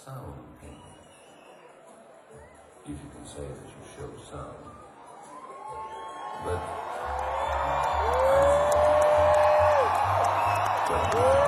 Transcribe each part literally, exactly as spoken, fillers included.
sound in. If you can say that you show sound. But, but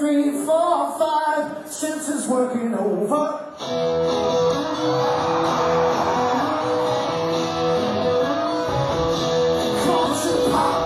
three, four, five, senses working over. Conscious pop.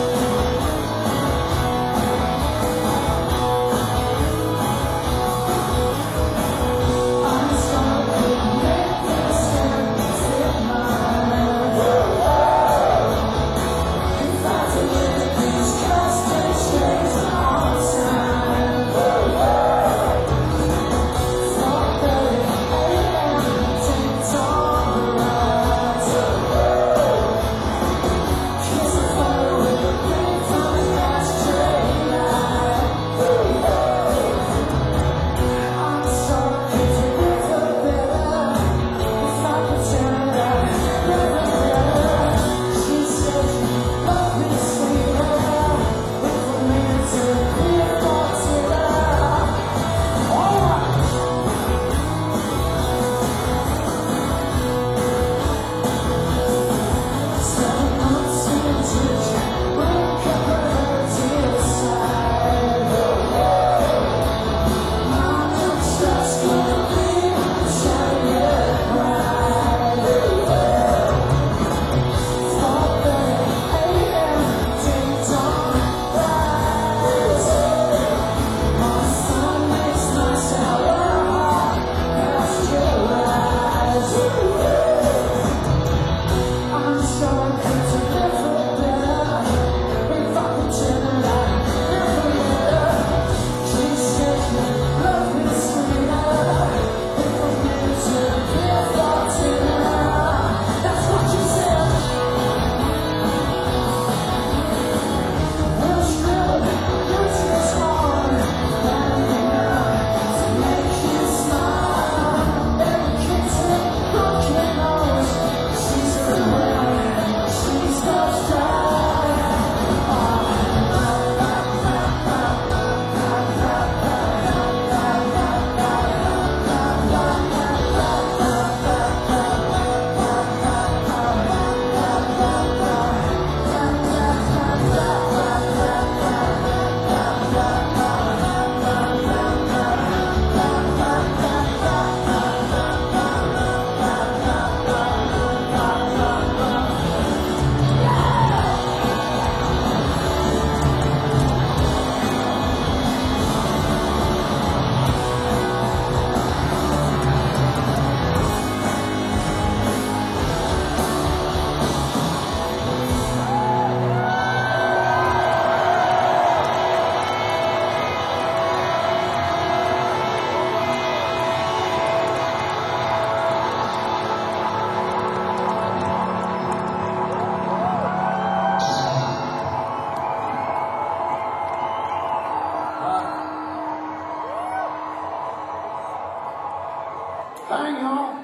Hang on.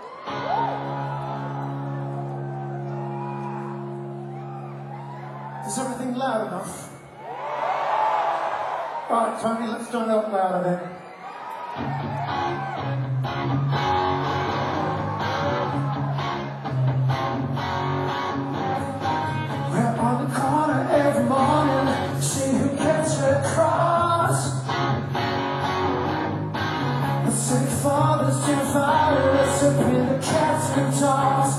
Is everything loud enough? Right, Tony, let's turn it up louder then. We're on the corner every morning, see who gets across. Sick fathers to fire, up in the cats and toss.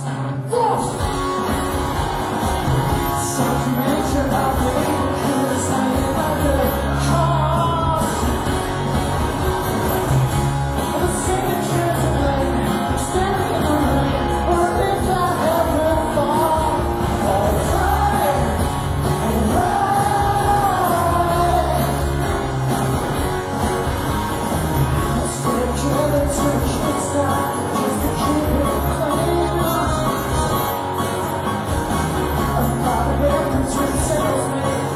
Such nature of the kids hanging on the cross. The singing kids are playing, standing in the rain. What if I ever fall? Alright, alright. Let's get together to the kids die, just to keep it clean. About the way the twin tells me.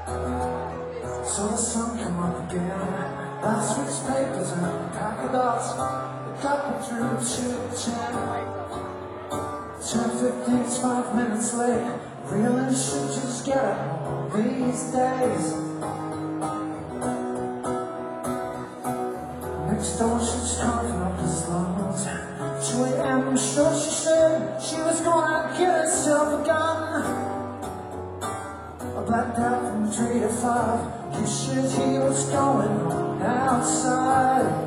So the sun come up again. Last week's papers and a pack of dots. It got me through to ten. ten fifteen's five minutes late. Really should just get it home these days. Next door she's coughing up his lungs. two a m I'm sure she said she was gonna get herself a gun. I blacked out from three to five. You should hear what's going on outside.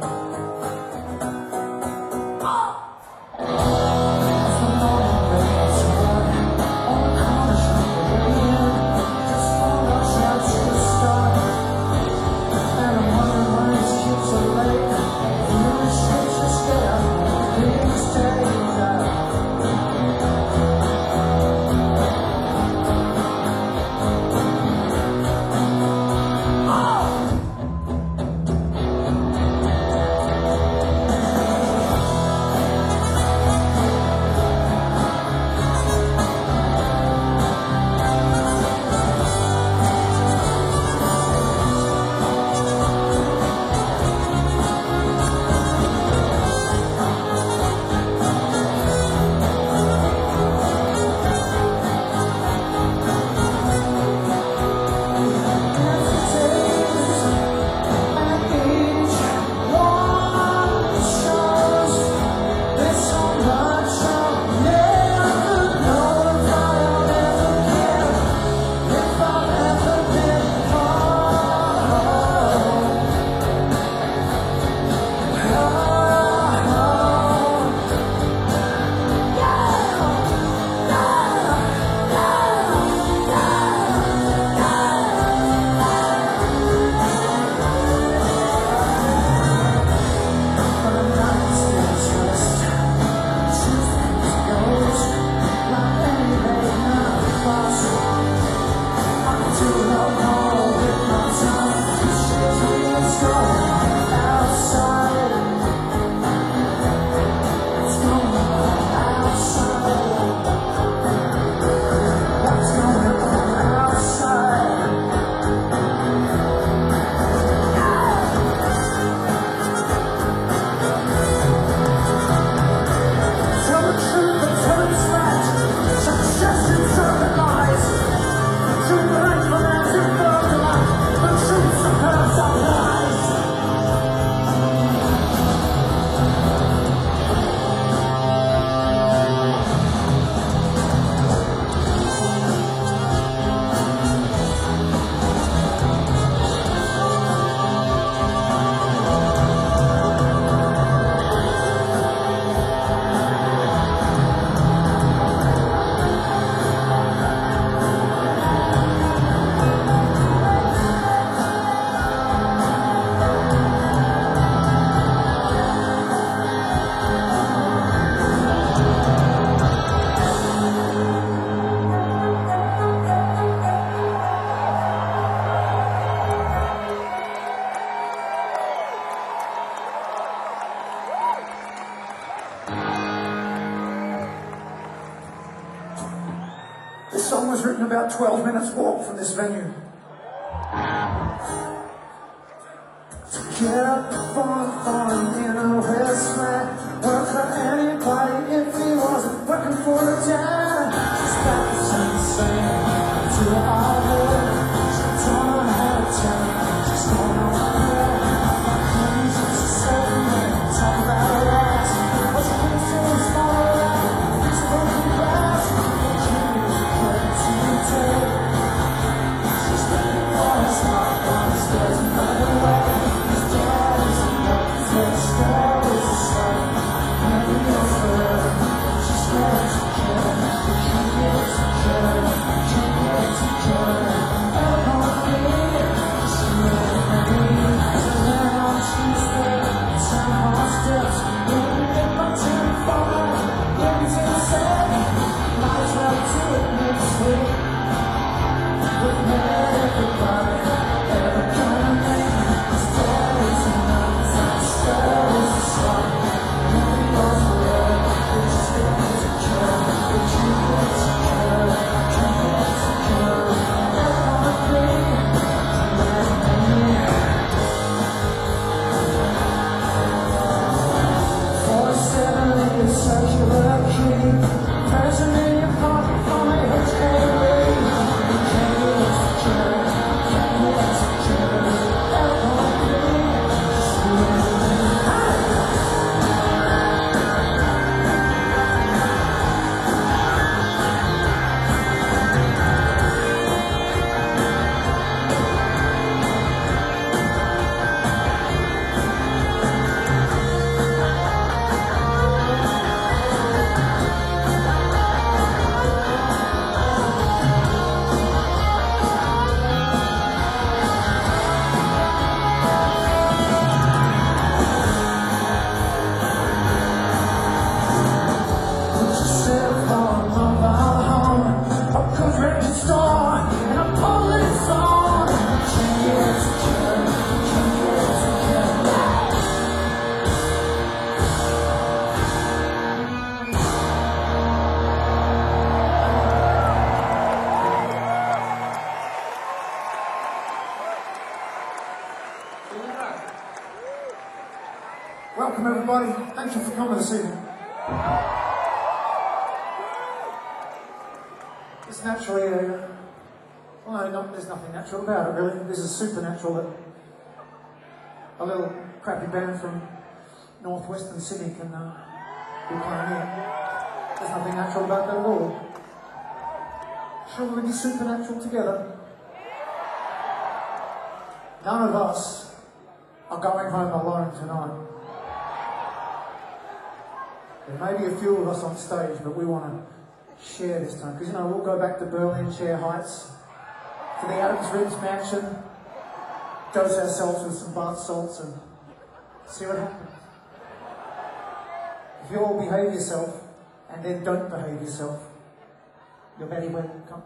This song was written about twelve minutes walk from this venue. To get up for fun in a wasteland, work for anybody if he wasn't working for a dad. She's got the same to our world. She don't know how to tell. She's going on her own. She's a seven, talk about her ass. What's the thing so small around? It's a broken glass. She's looking for his heart on the stairs another way. His dad is a note, his dad is a son. Maybe it's her. She's scared to kill. She gets to kill. She gets to kill. I don't feel she made me. So then on Tuesday, some hard steps. Maybe if I'm too far, maybe to the same. Might as well do it next week. With everybody. Welcome everybody. Thank you for coming this evening. It's naturally a... Well, no, not, there's nothing natural about it really. This is supernatural that a little crappy band from northwestern Sydney can uh, be playing here. There's nothing natural about that at all. Shall we be supernatural together? None of us are going home alone tonight. There may be a few of us on stage, but we want to share this time. Because, you know, we'll go back to Berlin, Share Heights, to the Adams Ribs mansion, dose ourselves with some bath salts and see what happens. If you all behave yourself, and then don't behave yourself, you're very welcome.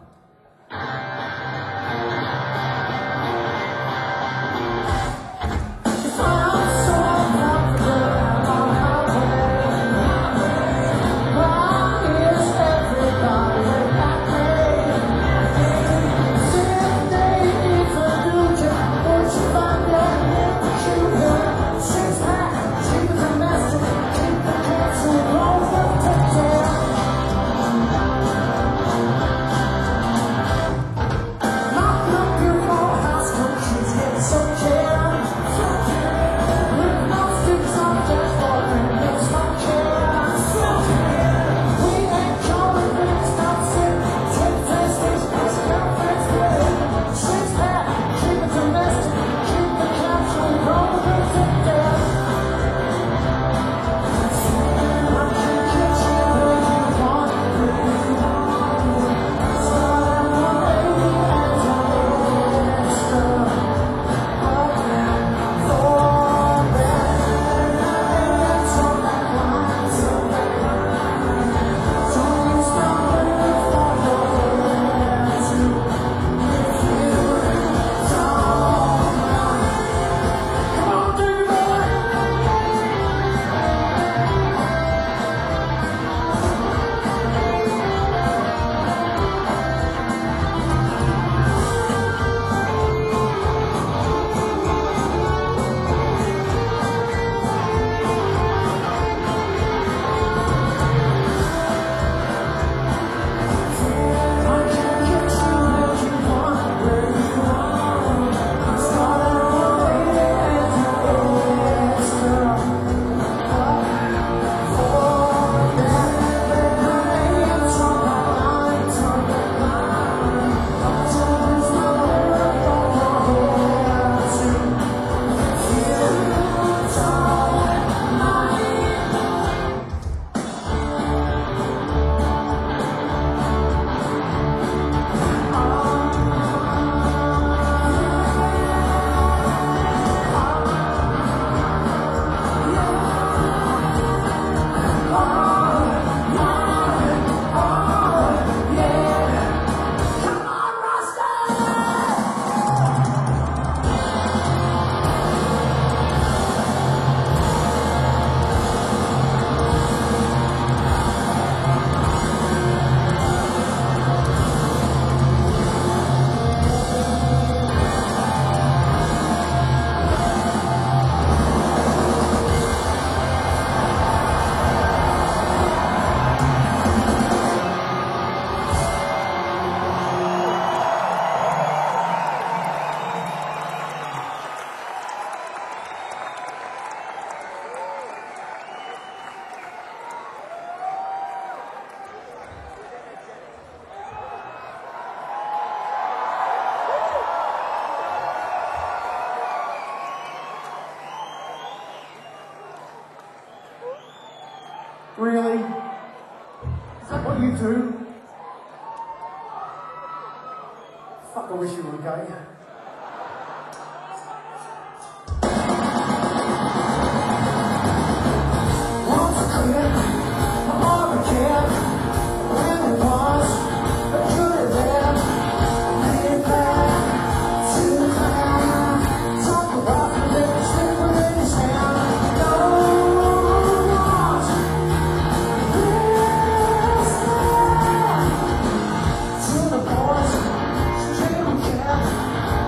Really? Is that what you do? Fuck, I wish you were gay. Once quit, I'm on a kid. When it was, I could have been. Made back to the ground. Talk about the living slip within his hand. No. To the boys, stream camp.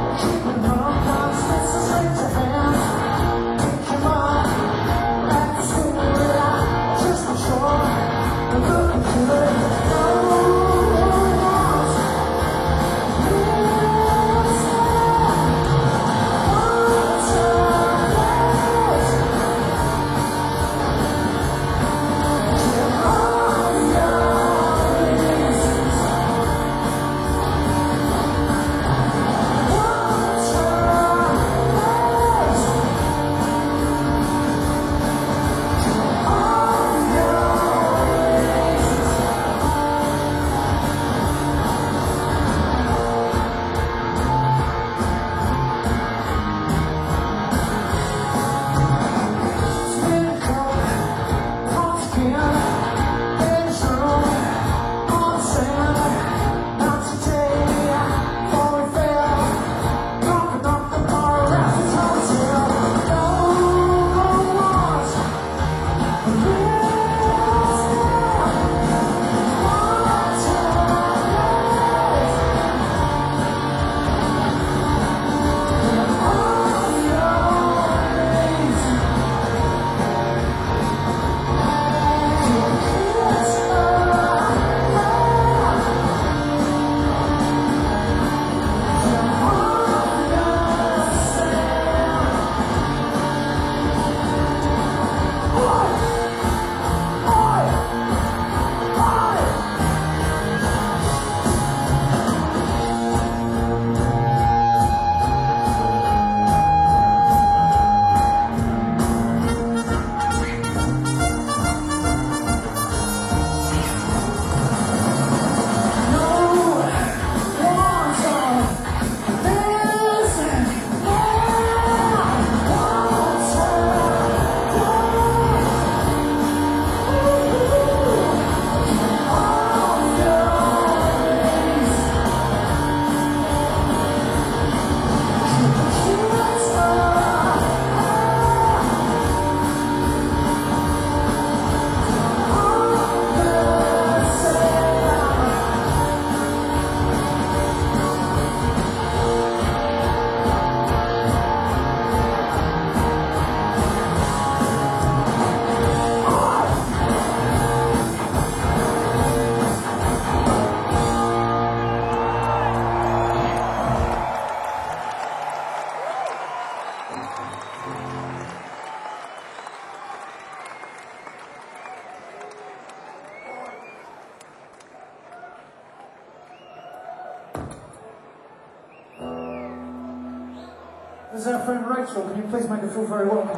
This is our friend Rachel. Can you please make her feel very welcome?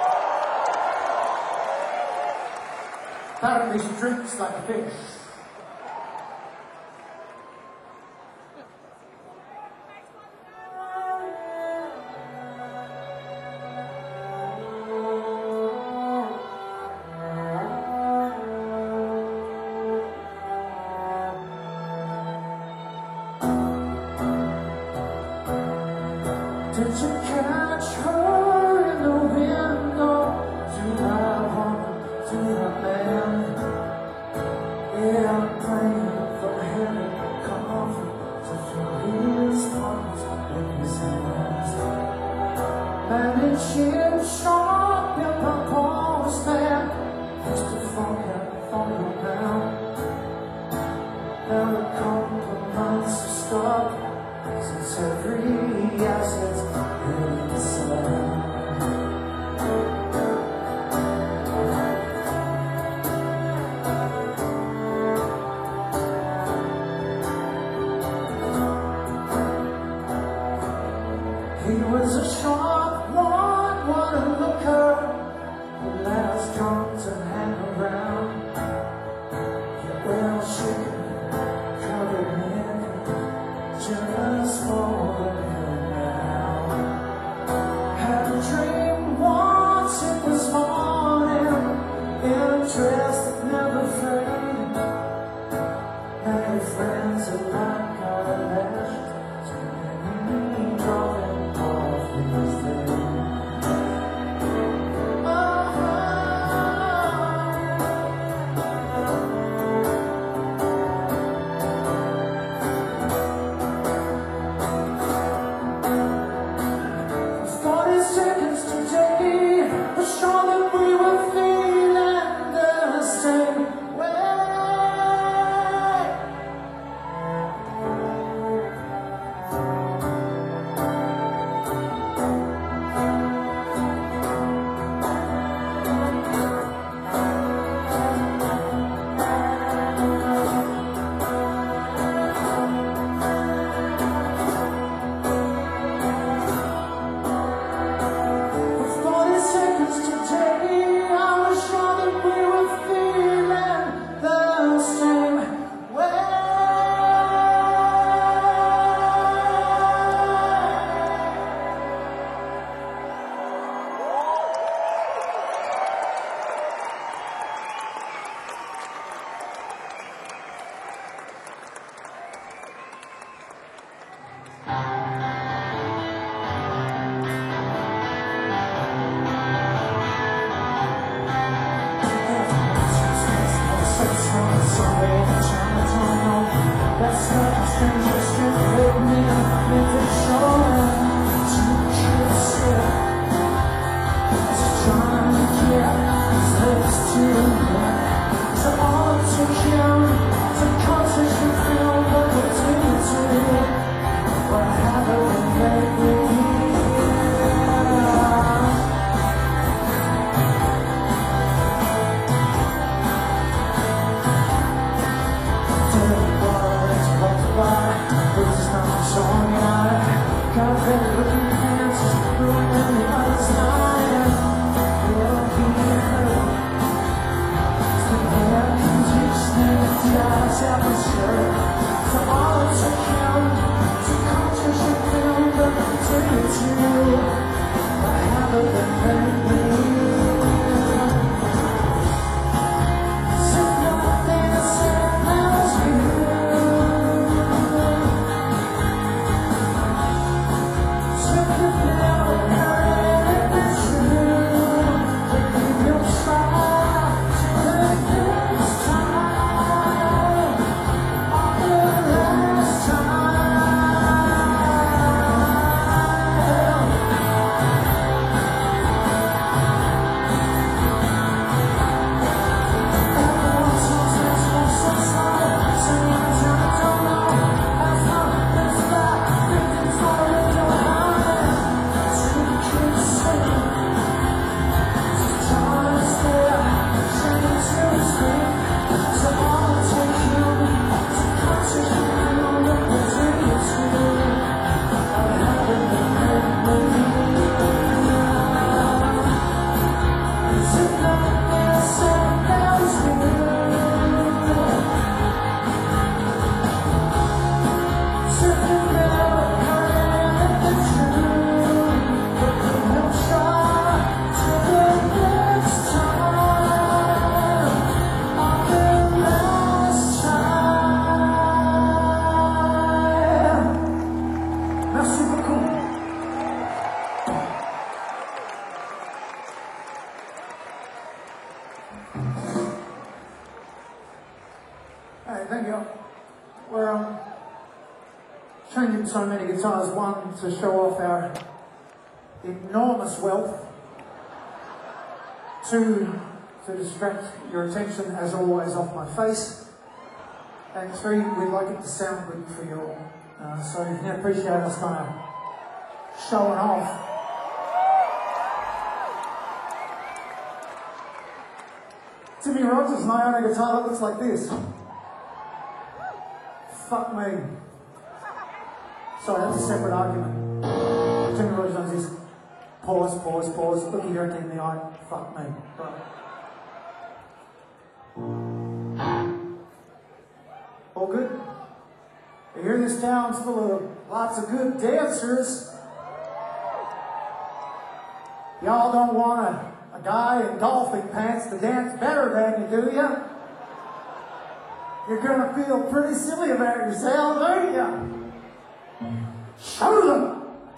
Apparently she drinks like a fish. Did you catch her in the window? Do I want to a man? Yeah, I'm praying for heaven, comfort to fill his heart with his hands. Man in chip shop, in my postman, used to forget for you now. Now the compromise has stopped. Since every asset's inside. He was a sharp one, what a looker, who let us drunk to hang around. Yet well shaken, covered in just for him now. Had a dream once it was morning, in a dress that never faded. Many friends alike are left to me, drawing off these days. Seconds today, I'm sure that we were feeling the same way. That's not a stranger strip with me, if it's showing to kiss it. Just trying to get his lips to me. So all it took him to conscious you feel the opportunity. What happened lately? so many guitars. One, to show off our enormous wealth. Two, to distract your attention, as always, off my face. And three, we'd like it to sound good for you all. Uh, so you can appreciate us kind of showing off. Timmy Rogers and I own a guitar that looks like this. Fuck me. Sorry, that's a separate argument. Timmy Rogers owns this. Pause, pause, pause. Look you directly in the eye. Fuck me. Right. All good? You hear this town's full of lots of good dancers. Y'all don't want a, a guy in golfing pants to dance better than you, do ya? You're gonna feel pretty silly about yourself, ain't ya? Show them!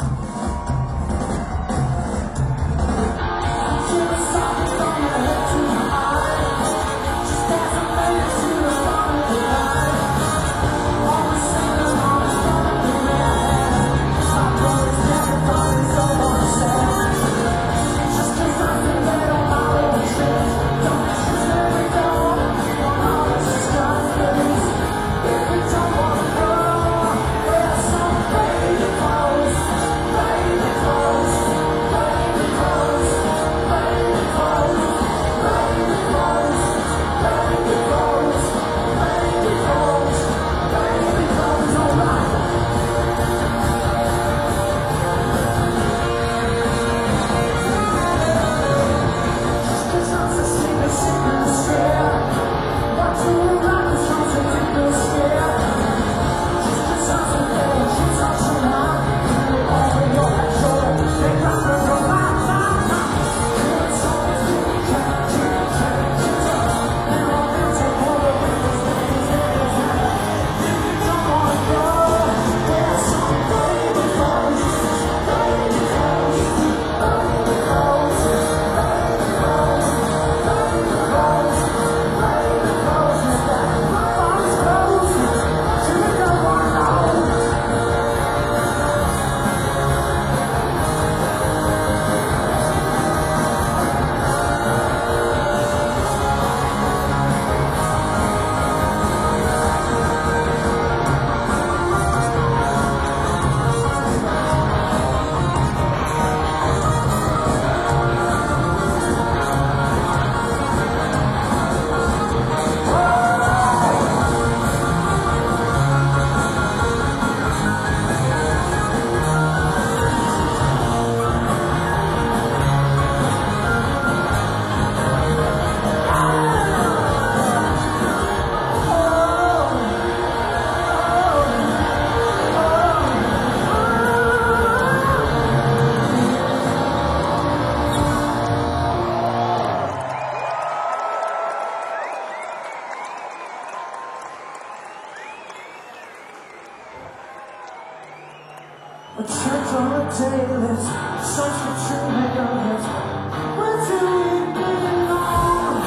A church on a table, such a true neighborhood. Where do we belong?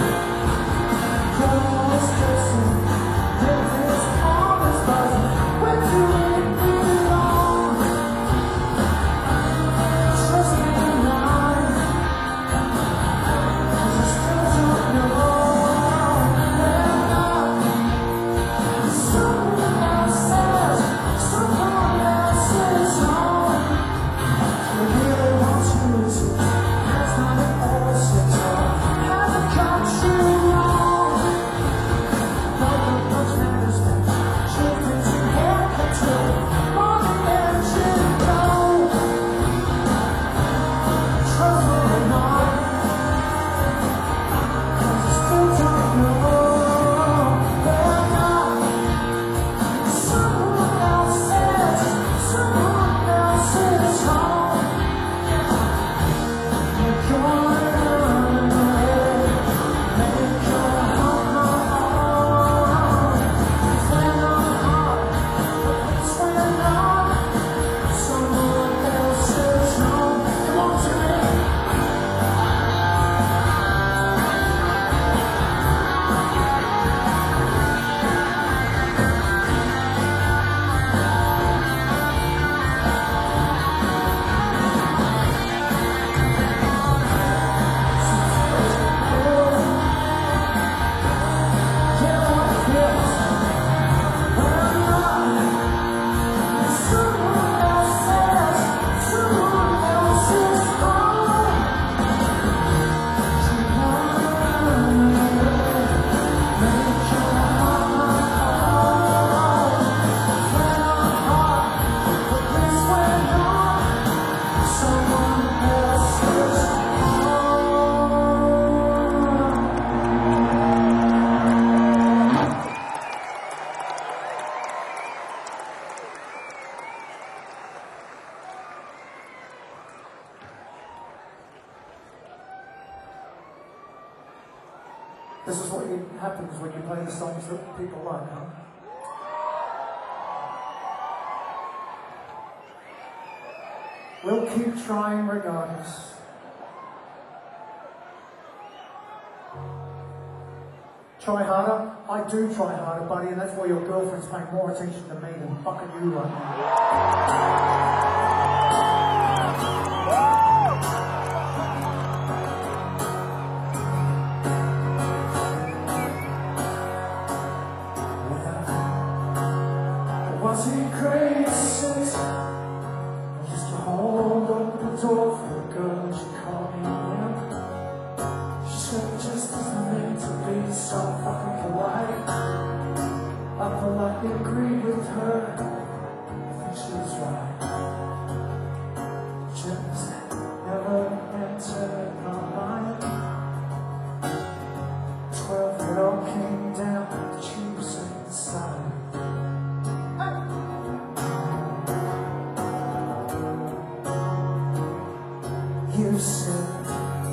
Girls dressing, babies always buzzing. Where do we belong? Trust me now, 'cause I still don't know. And someone else says, someone else says, oh, I really want you to. This is what you, happens when you play the songs that people like, huh? We'll keep trying regardless. Try harder? I do try harder, buddy, and that's why your girlfriend's paying more attention to me than fucking you right now. Was it crazy? I used to hold up the door for a girl, she called me in. She said it just isn't meant to be so fucking polite. I politely agreed with her, I think she was right. Just never entered my mind. Twelve it all came down to choosing side. You said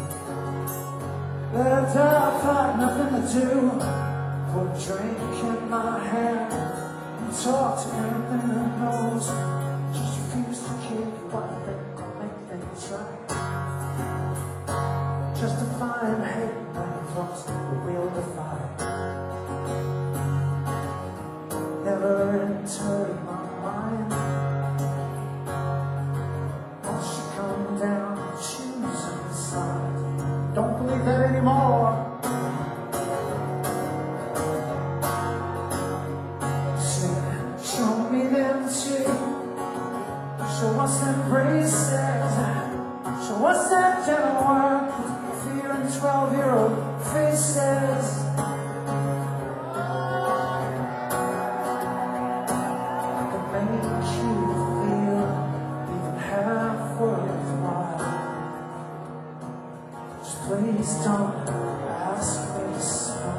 that I've had nothing to do. Put a drink in my hand and talk to anything that knows. Just refuse to give you what I think will make things right. Justifying hate when you've lost the will to fight. Never entered my mind. Once you come down and choosing the side. Don't believe that anymore. Show me them teeth. Show us them braces. Show us that gentle work. Fear in twelve-year-old faces. That make you feel even half worthwhile. Just please don't ask me to smile.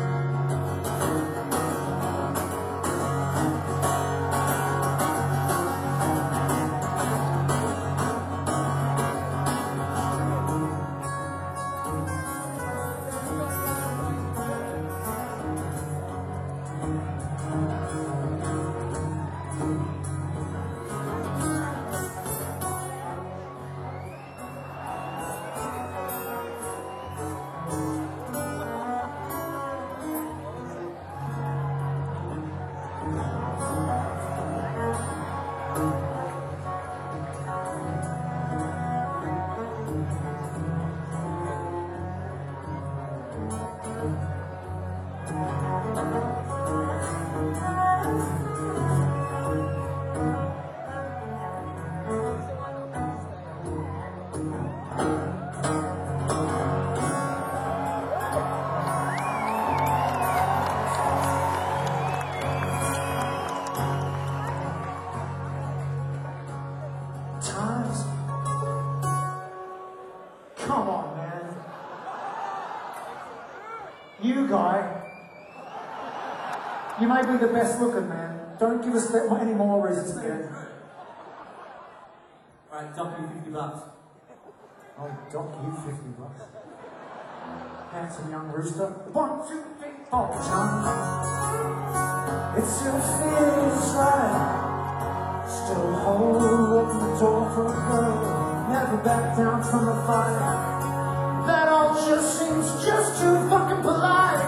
Times. Come on, man. You guy. You may be the best looking, man. Don't give us that any more reasons to get. Alright, dock you fifty bucks. I'll dock you fifty bucks. Handsome young rooster. One, two, three, four. Jump. It still feels right. Still hold open the door for a girl. Never back down from the fight. That all just seems just too fucking polite.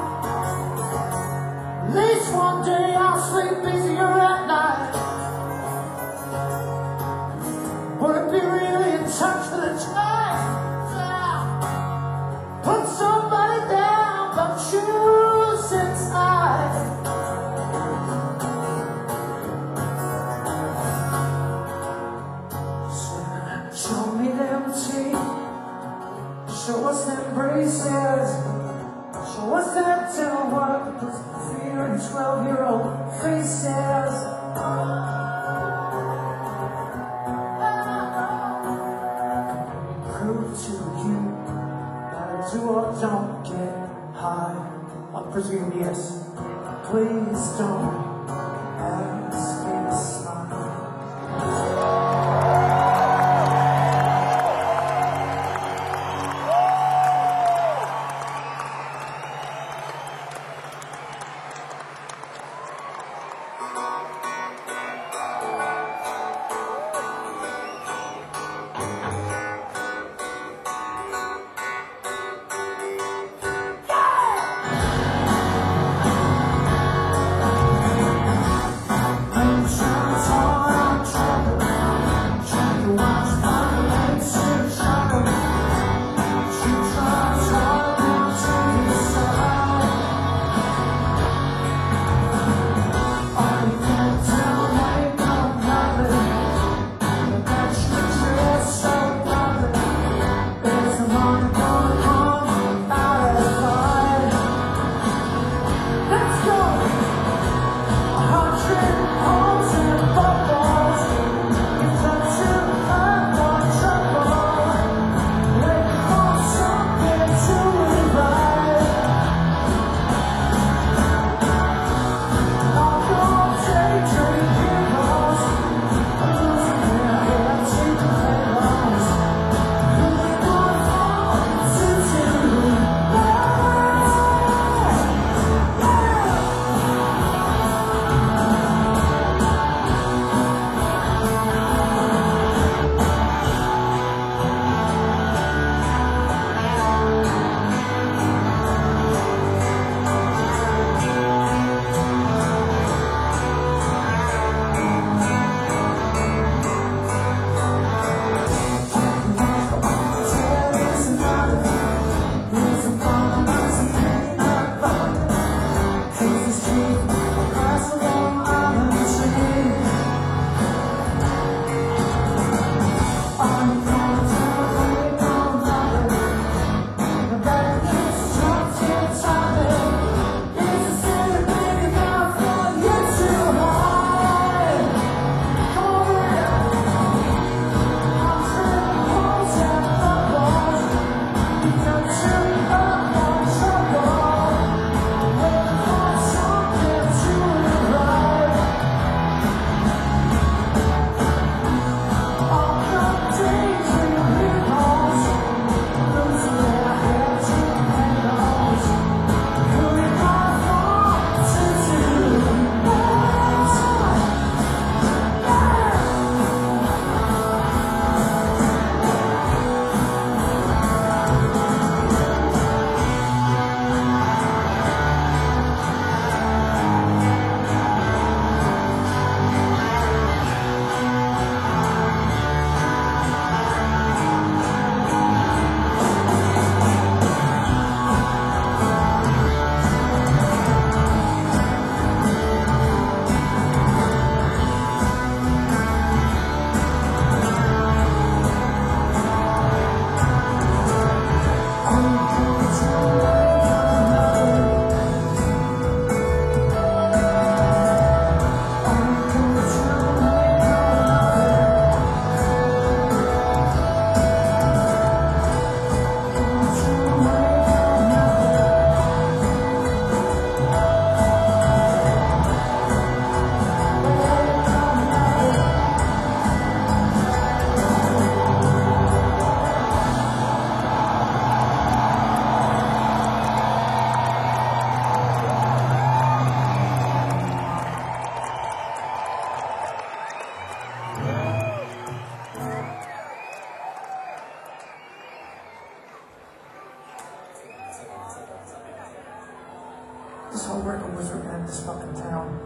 At least one day I'll sleep easier at night. Would it be really in touch for the time? Put somebody down, but choose inside. Show me them teeth. Show us them braces. Show us that gentle work. Put fear in twelve-year-old faces. Prove to you that I do or don't get high. I presume yes. Please don't ask me to smile. whole record was written in this fucking town.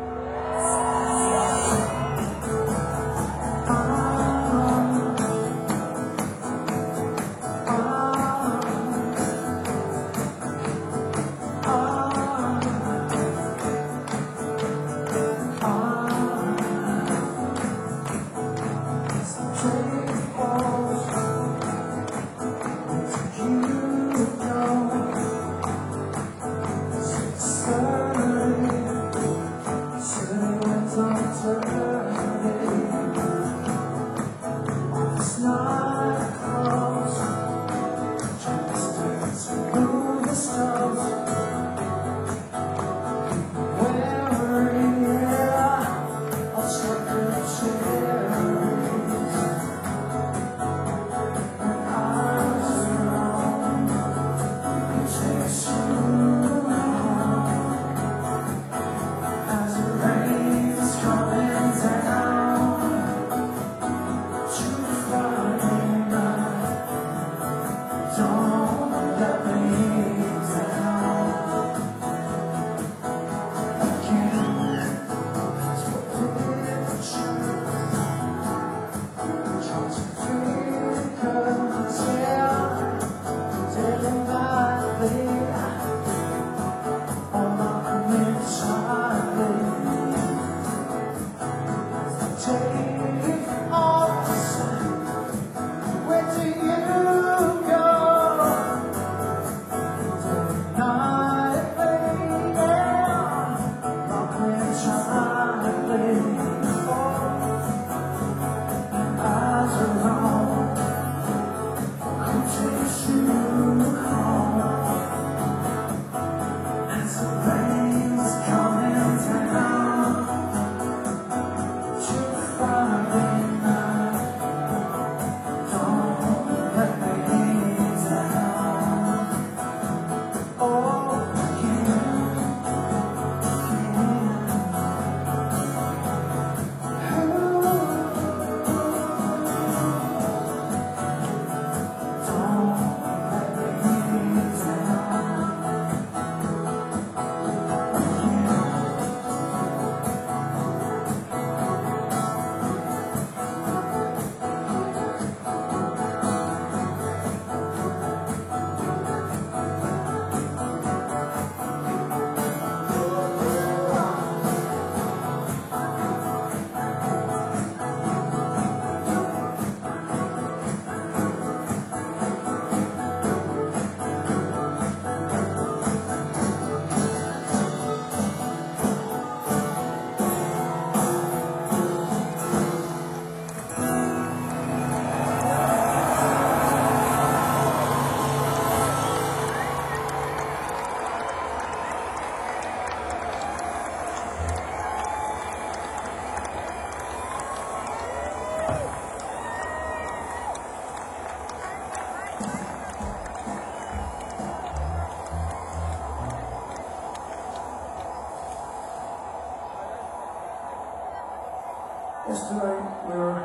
Yesterday we were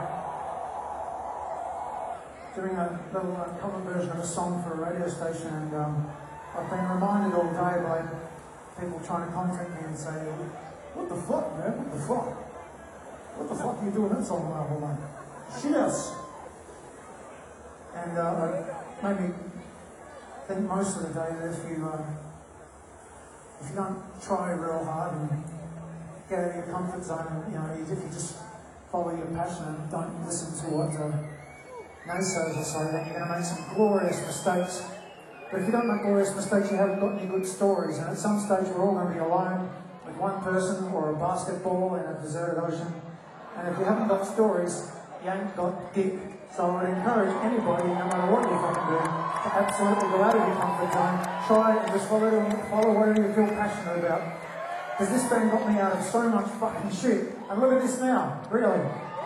doing a little uh, cover version of a song for a radio station, and um, I've been reminded all day by people trying to contact me and say, "What the fuck, man? What the fuck? What the fuck are you doing that song now, all night? Cheers!" And uh, it made me think most of the day that if you uh, if you don't try real hard and get out of your comfort zone, and, you know, if you just follow your passion and don't listen to what uh, naysayers will say, then you're going to make some glorious mistakes. But if you don't make glorious mistakes, you haven't got any good stories. And at some stage, we're all going to be alone with one person or a basketball in a deserted ocean. And if you haven't got stories, you ain't got dick. So I would encourage anybody, no matter what you're fucking doing, to absolutely go out of your comfort zone, try and just follow, follow whatever you feel passionate about. Because this band got me out of so much fucking shit. And look at this now, really.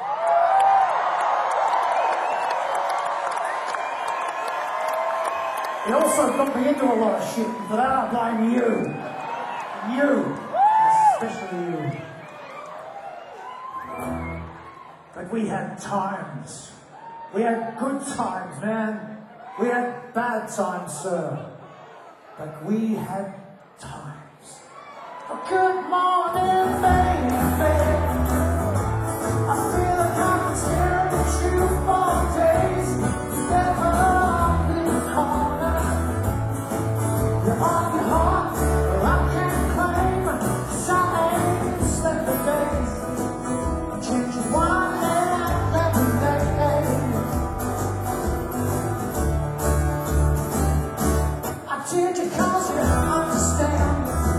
It also got me into a lot of shit, and for that I blame you. You. Especially you. But we had times. We had good times, man. We had bad times, sir. But we had times. Good morning, baby. I feel like I've been staring at you for days. Never in the corner. You're on your heart, but I can't claim. 'Cause I ain't slept for days. I'm changing one and every day. I did it 'cause you understand.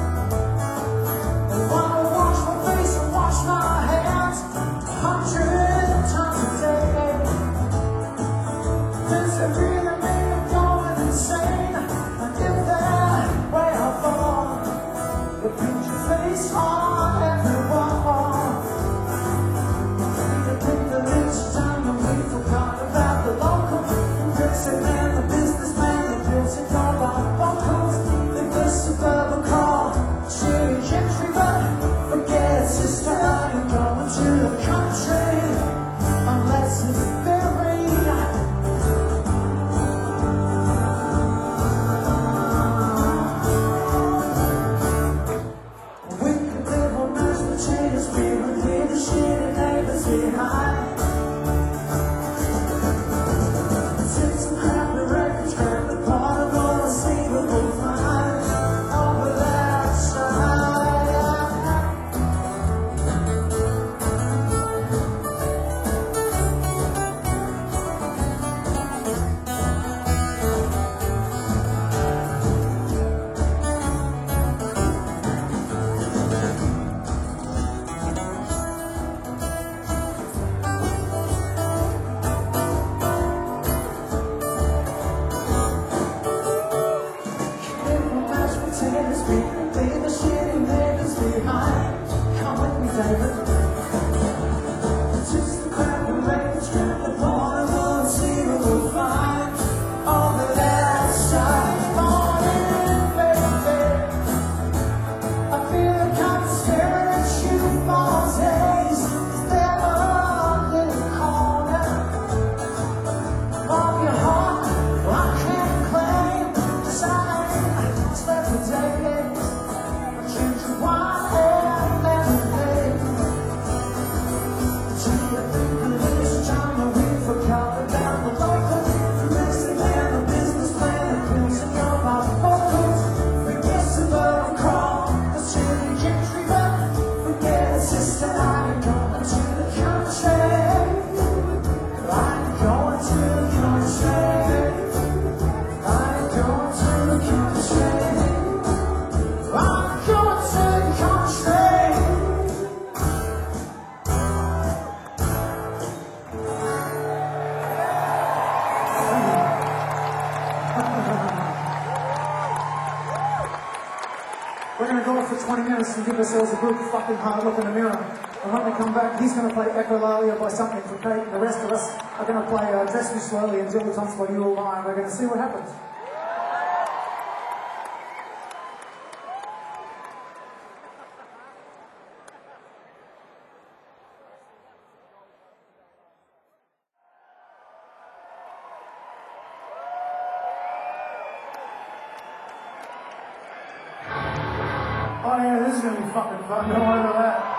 We're going to go for twenty minutes and give ourselves a good fucking hard look in the mirror. And when we come back, he's going to play Echolalia by Something for Kate, and the rest of us are going to play uh, Dress Me Slowly and Dilettantes by You Or Mine. We're going to see what happens. Oh yeah, this is going to be fucking fun, don't worry about that.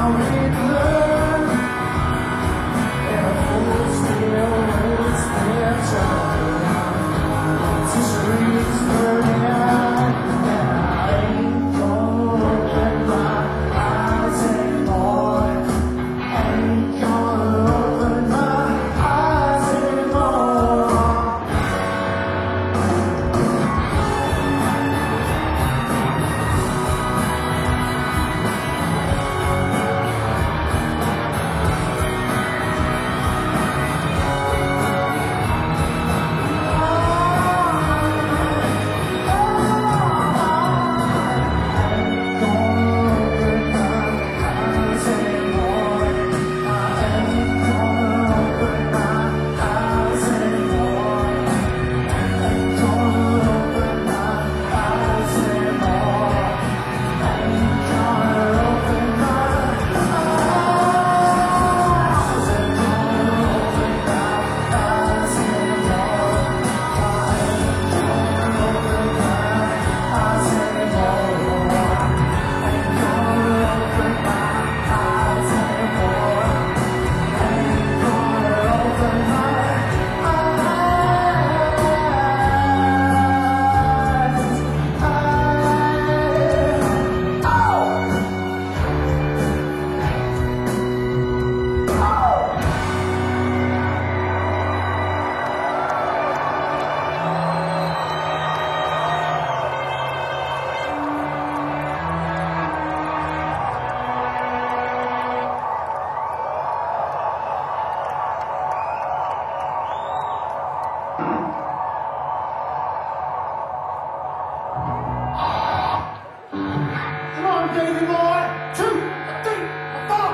Yeah. Davey boy. Two, three, four.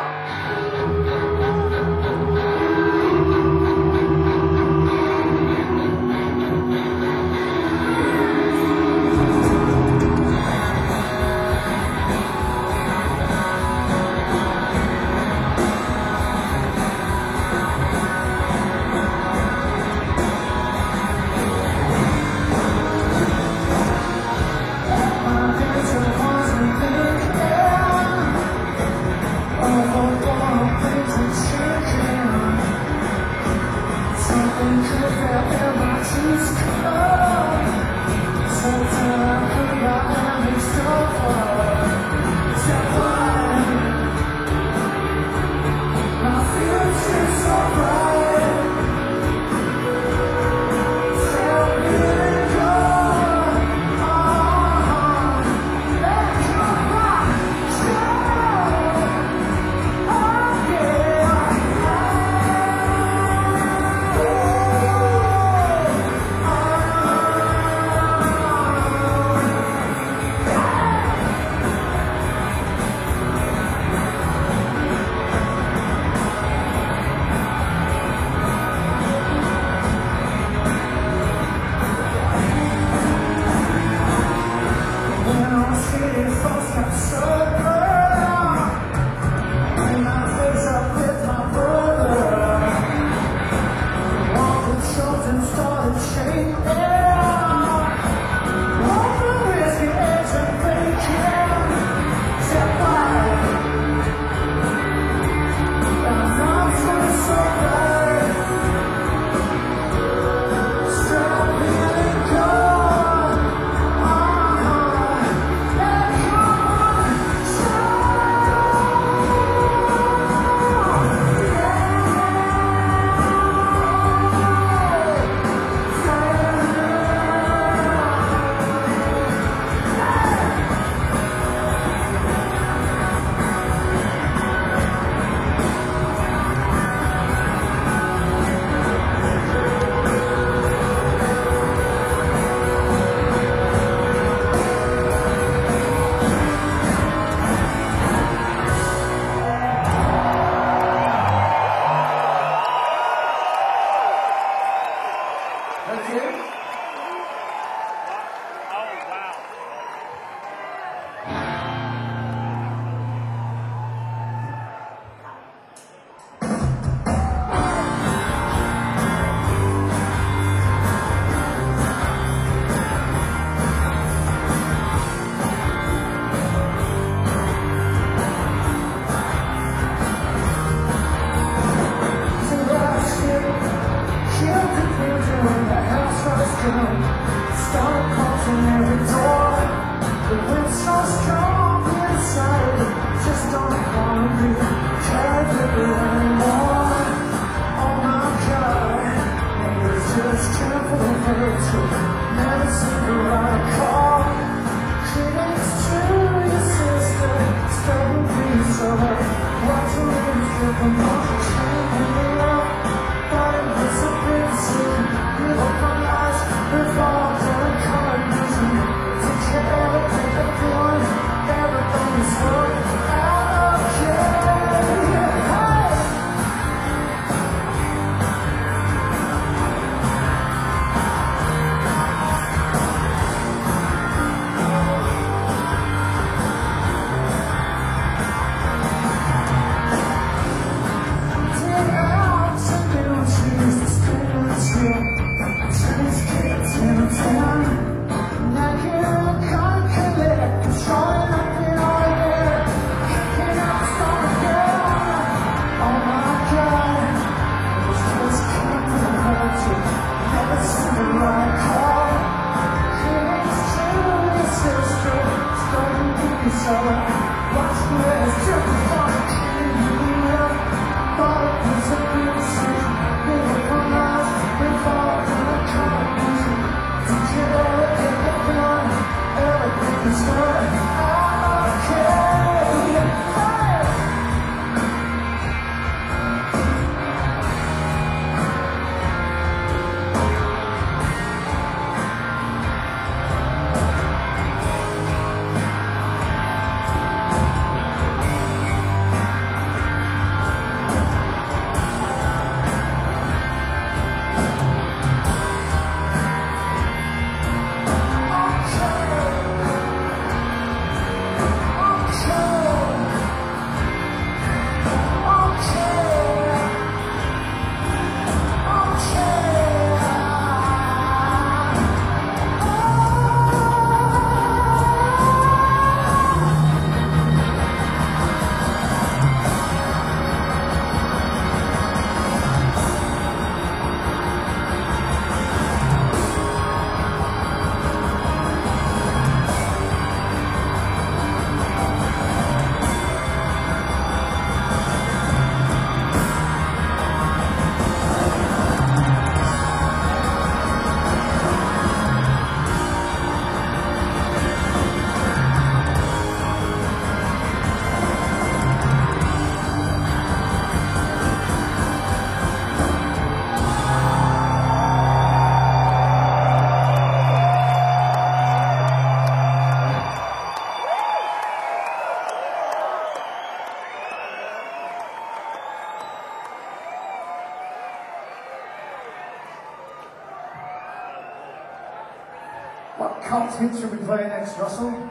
Colt Hinch will be playing next, Russell.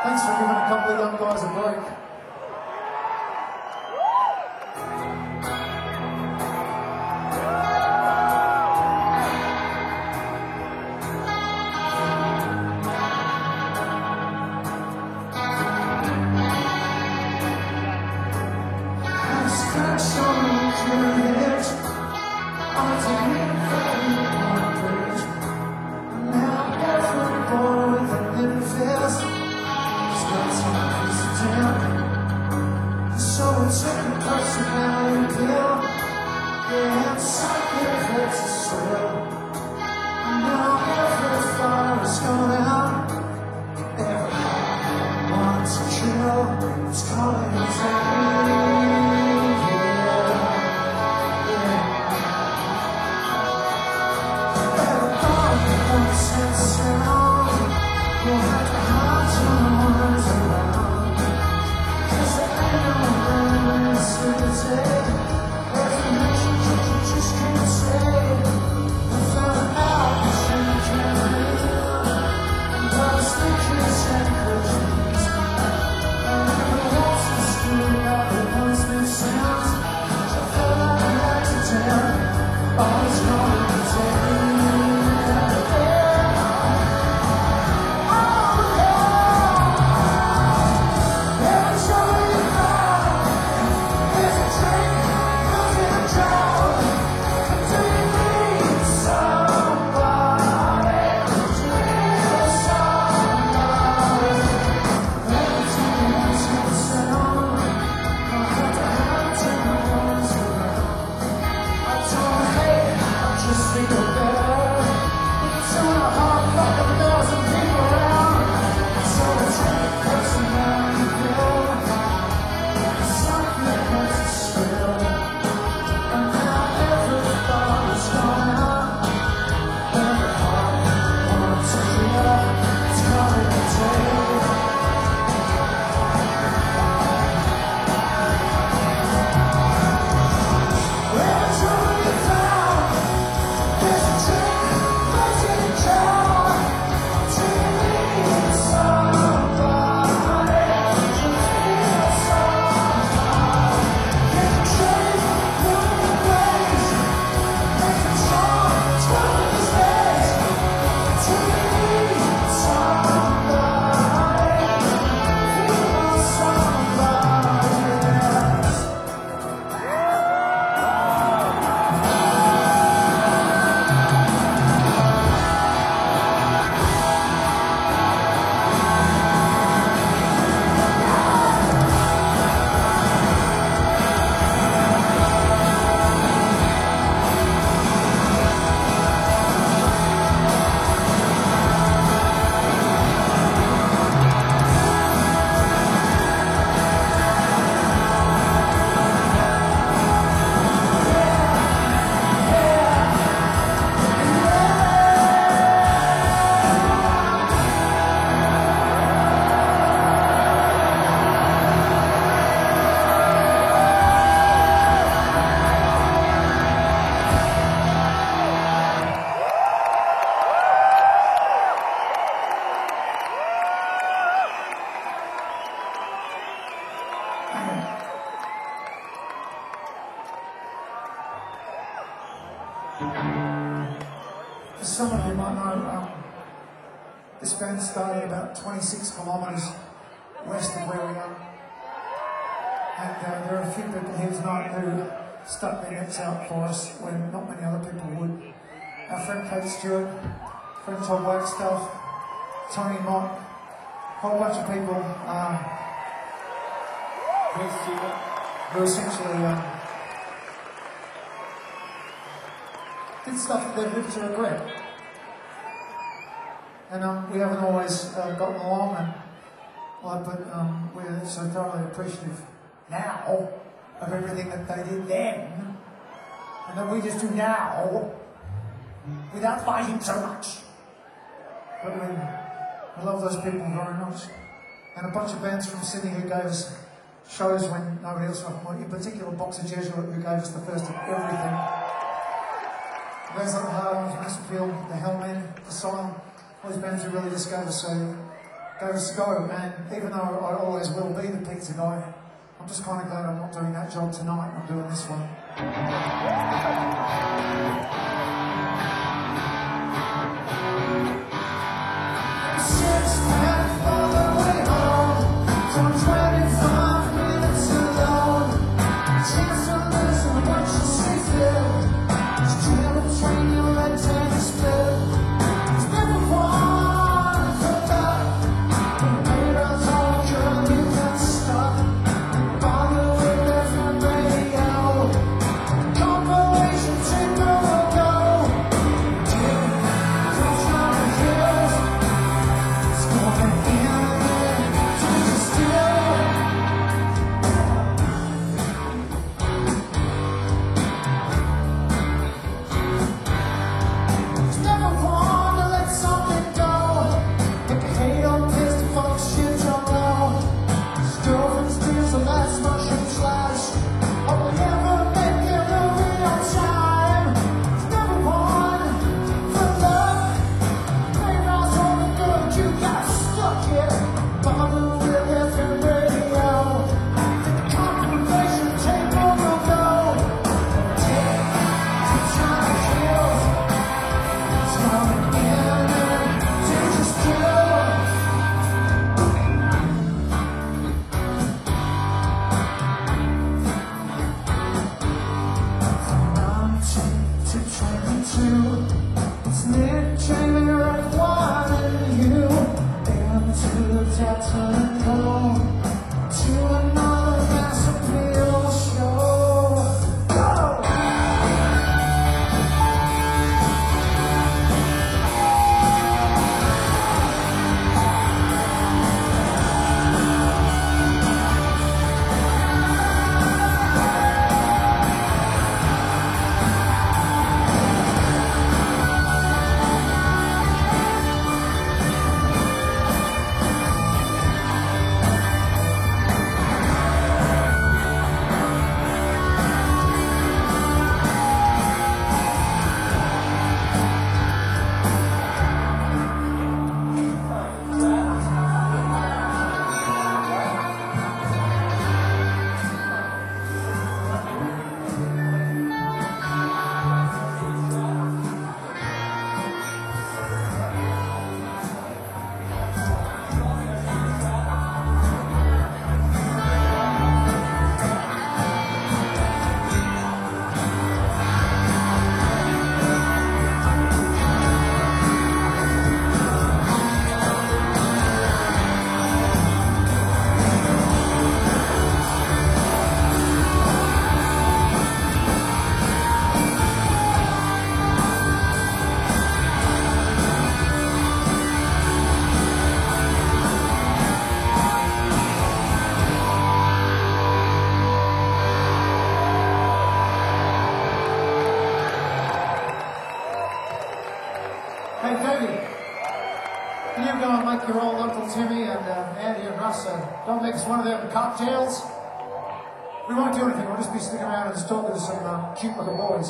Thanks for giving a couple of young guys a break. As some of you might know, um, this band started about twenty-six kilometres west of where we are. And uh, there are a few people here tonight who stuck their necks out for us when not many other people would. Our friend Kate Stewart, friend Todd Wagstaff, Tony Mott, a whole bunch of people uh, who essentially um, did stuff that they've lived to regret. And um, we haven't always uh, gotten along, and well, but um, we're so thoroughly appreciative now of everything that they did then, and that we just do now without fighting so much. But we, we love those people very much. And a bunch of bands from Sydney who gave us shows when nobody else would, in particular Boxer Jesuit, who gave us the first of everything. Bands like the Hard Ons, Masterfield, the Hellmen, the Asylum, all these bands who really just gave us, so, gave goes to go, and even though I always will be the pizza guy, I'm just kind of glad I'm not doing that job tonight. I'm doing this one. Six pack all the way home, so twenty-five minutes alone. Chance to listen what you say, Phil. Just try to train your red tank split. It's never fun for that. Maybe I'll talk girl, you can't stop. Bother with F M radio. Compilation tape will go. Dude, don't try to kill. It's going in there, just still. It's never fun to let something go. If you hate on this, the fuck shit don't know. Girlfriend's dreams, the last mushroom slash. I will never make it a real time. It's never fun for love. Maybe I was all the good, you got stuck here. Bother with F M radio. Confirmation tape will go. Take to try to kill. It's coming in and take us still. nineteen to twenty-two, it's literally like wanting you into the depths of the cold to another mass appeal show. Go! Hey, Dougie, can you go and make your old Uncle Timmy and uh, Andy and Russ uh, don't make us one of them cocktails? We won't do anything, we'll just be sticking around and just talking to some uh, cute little boys.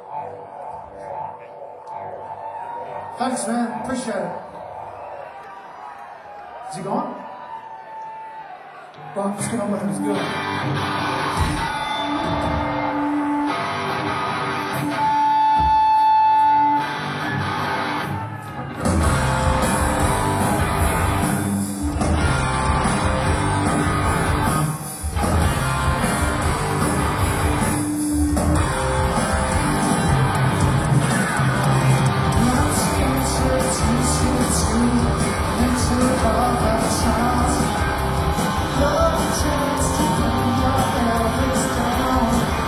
Thanks, man, appreciate it. Is he gone? Well, just get on with him, he's good. Love the chance to bring your Elvis down.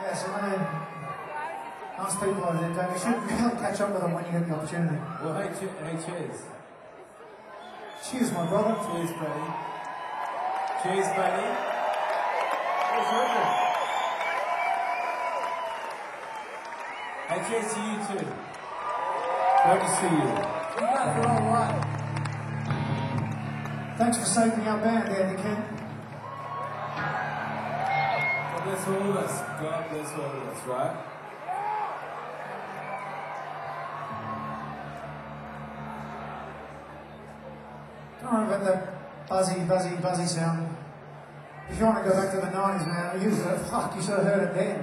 Yes, I mean, nice people over there, Dave. You should really catch up with them when you get the opportunity. Well, hey, che- hey, cheers. Cheers, my brother. Cheers, buddy. Cheers, buddy. Cheers, Richard. Hey, cheers to you too. Great to see you. You guys are all right. Thanks for saving our band, Andy King. God bless all of us. God bless all of us, right? Don't worry about that buzzy, buzzy, buzzy sound. If you want to go back to the nineties, man, you, fuck, you should have heard it then.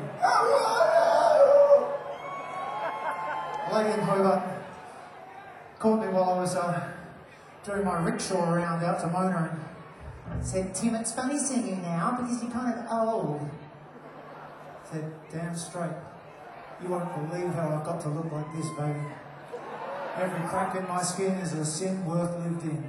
A lady in Hobart caught me while I was uh, doing my rickshaw around out to Mona and said, "Tim, it's funny seeing you now because you're kind of old." I said, "Damn straight. You won't believe how I got to look like this, baby. Every crack in my skin is a sin worth lived in."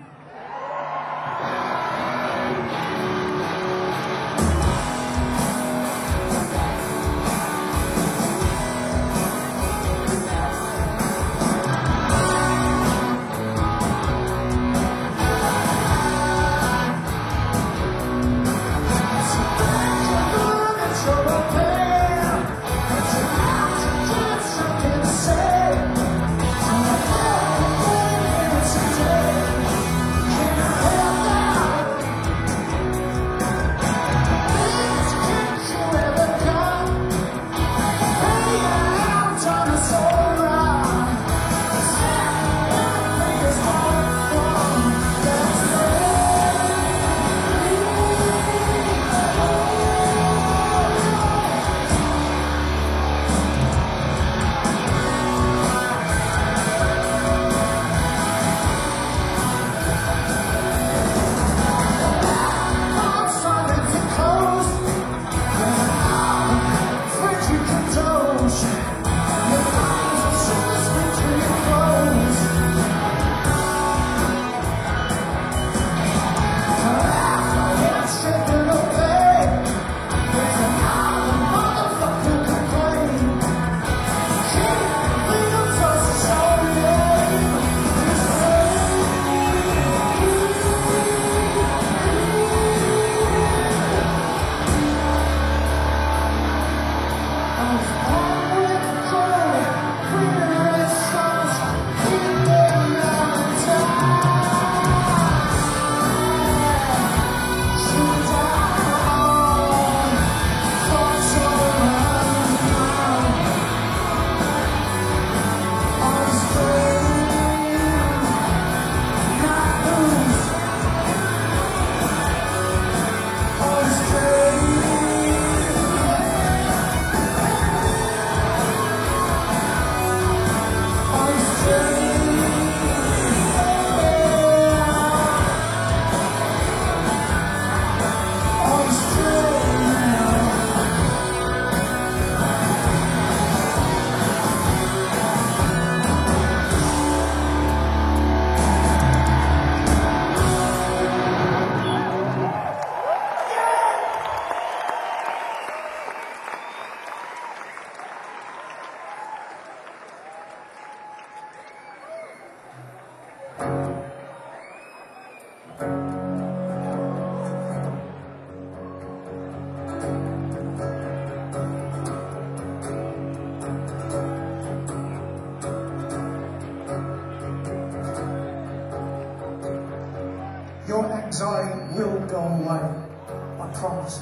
Your anxiety will go away, I promise.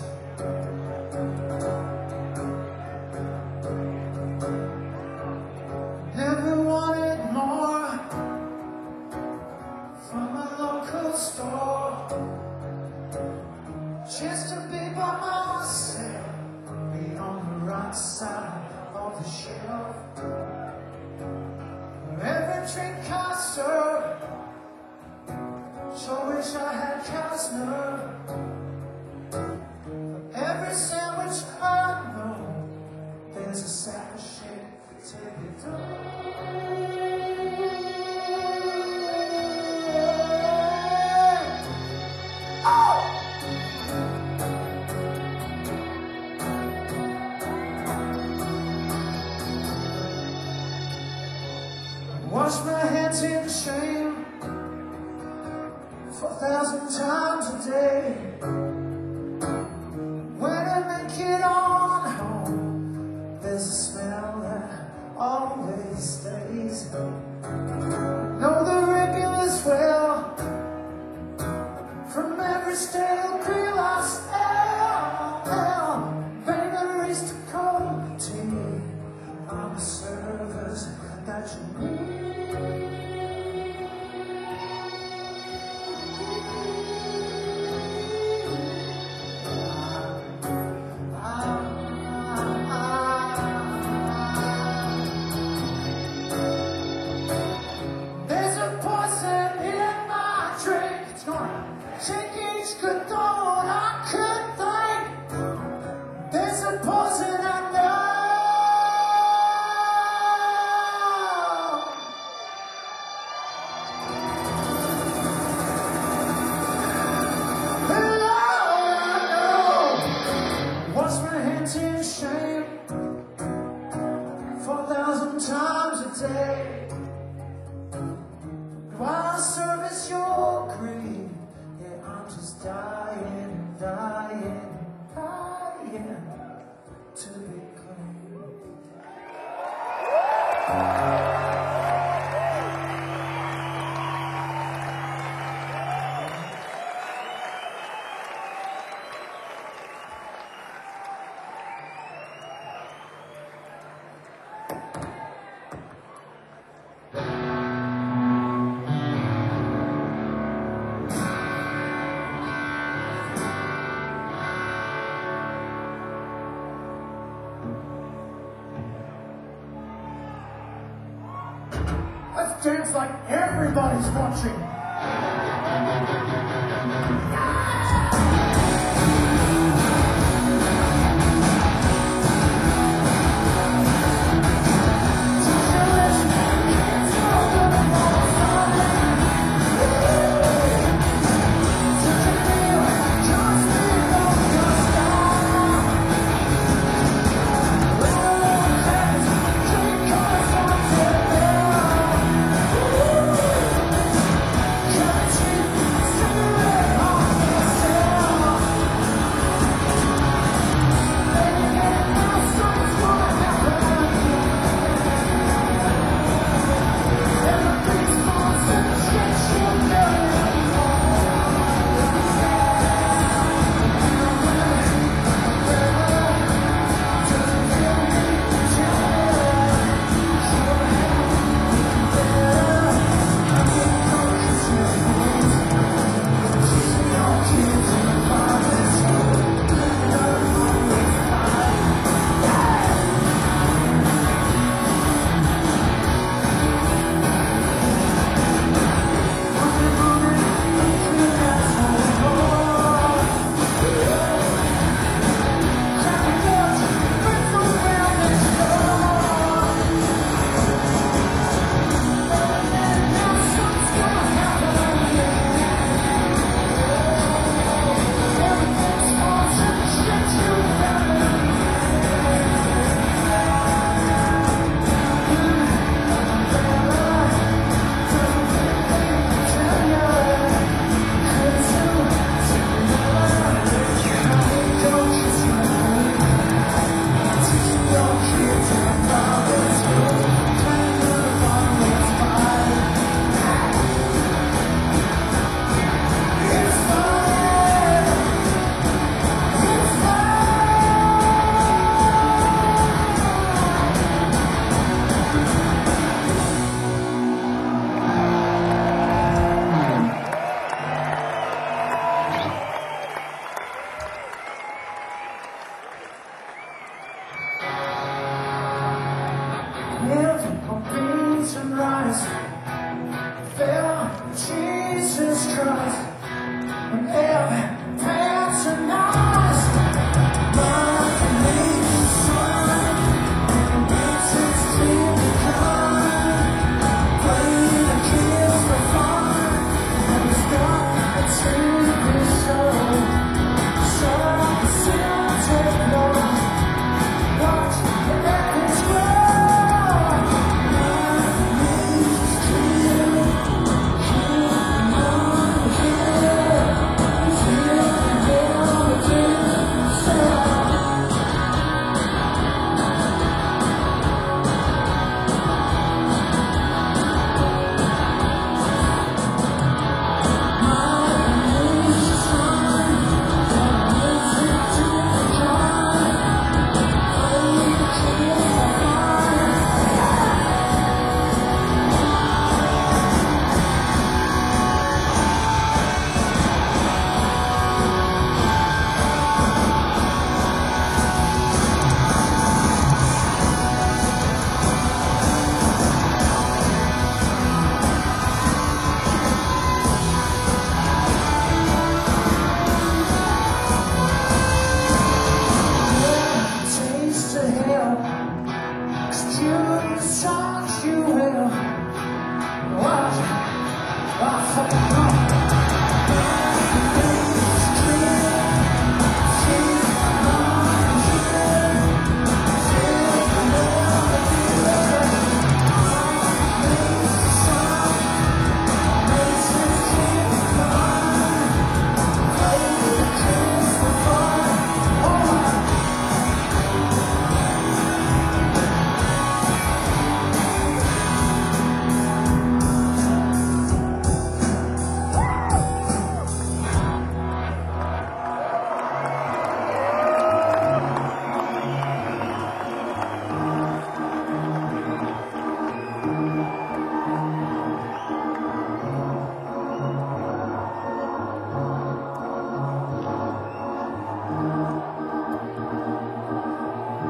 Never wanted more from a local store, just to be by myself, be on the right side of the shelf. Every drink I serve, so wish I had cow's nerve. For every sandwich I know, there's a sack of shit to be done. Oh! in shame for a thousand times a day. When I make it on home, there's a smell that always stays. Know the regulars well from every stale grill I smell. Bakeries to cold tea, I'm a service that you need. There's a poison in my drink. It's gonna take each good thought I could think. There's a poison I know. And all I know, wash my hands in shame four thousand times a day. While I service your greed, yeah, I'm just dying, dying, dying to be clean. Let's dance like everybody's watching.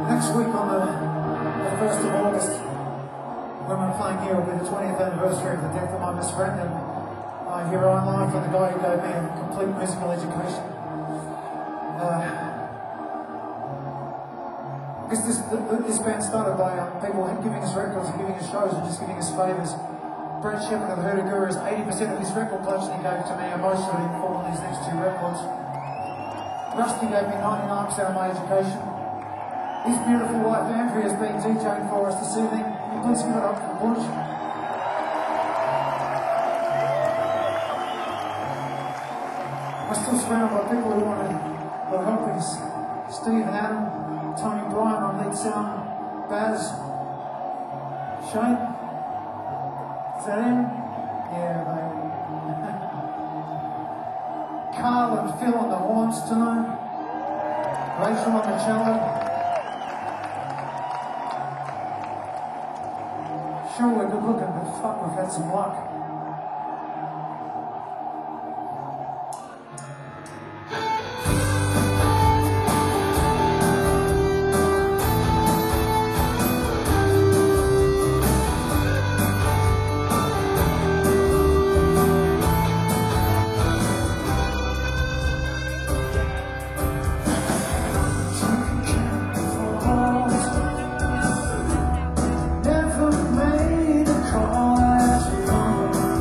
Next week on the, the first of August, when we're playing here, will be the twentieth anniversary of the death of my best friend, and I hear I'm live from the guy who gave me a complete musical education. Uh, I guess this, this band started by um, people giving us records and giving us shows and just giving us favours. Brett Shepherd of the Hoodoo Gurus, eighty percent of his record collection he gave to me, and most of it in form of these next two records. Rusty gave me ninety-nine percent of my education. His beautiful wife Andrea has been DJing for us this evening. Can you please give it up for the bunch? I'm still surrounded by people who want to help us. Steve and Adam, Tony Bryan on lead sound, Baz, Shane. Is that him? Yeah, baby. Carl and Phil on the horns tonight. Rachel on the cello. Sure, we're good looking, but fuck, we've had some luck. Never made a call as you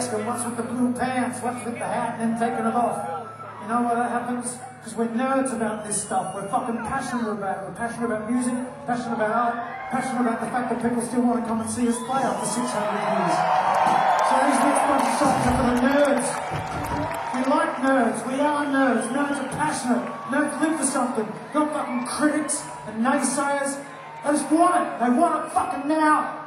desk and what's with the blue pants, what's with the hat and then taking it off. You know why that happens? Because we're nerds about this stuff. We're fucking passionate about it. We're passionate about music, passionate about art, passionate about the fact that people still want to come and see us play after six hundred years. So these next bunch of songs are for the nerds. We like nerds. We are nerds. Nerds are passionate. Nerds live for something. Not fucking critics and naysayers. They just want it. They want it fucking now.